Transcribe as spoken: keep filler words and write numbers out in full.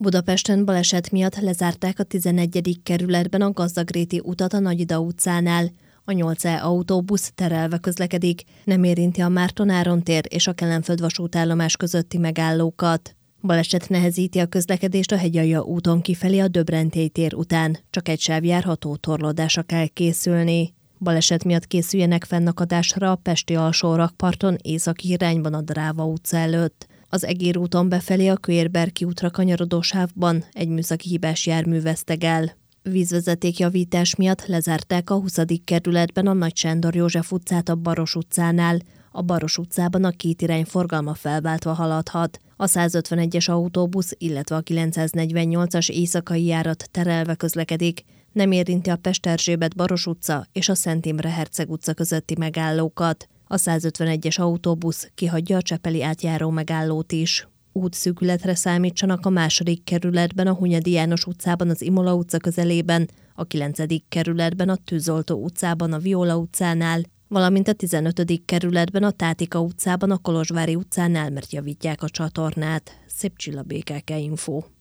Budapesten baleset miatt lezárták a tizenegyedik kerületben a Gazdagréti utat a Nagy-Ida utcánál. A nyolc E autóbusz terelve közlekedik, nem érinti a Márton-Áron tér és a Kelenföld vasútállomás közötti megállókat. Baleset nehezíti a közlekedést a Hegyalja úton kifelé a Döbrentély tér után, csak egy sáv járható, torlódásra kell készülni. Baleset miatt készüljenek fennakadásra a pesti alsórakparton északi irányban a Dráva utca előtt. Az Egér úton befelé a Kőérberki útra kanyarodó sávban egy műszaki hibás jármű vesztegel. Vízvezetékjavítás miatt lezárták a huszadik kerületben a Nagy Sándor József utcát a Baros utcánál. A Baros utcában a két irány forgalma felváltva haladhat. A százötvenegyes autóbusz, illetve a kilencszáznegyvennyolcas éjszakai járat terelve közlekedik. Nem érinti a Pest-Erzsébet-Baros utca és a Szent Imre Herceg utca közötti megállókat. A százötvenegyes autóbusz kihagyja a csepeli átjáró megállót is. Útszűkületre számítsanak a második kerületben, a Hunyadi János utcában az Imola utca közelében, a kilencedik kerületben a Tűzoltó utcában a Viola utcánál, valamint a tizenötödik kerületben a Tátika utcában a Kolozsvári utcánál, mert javítják a csatornát. Szép Csilla, bé ká ká Info.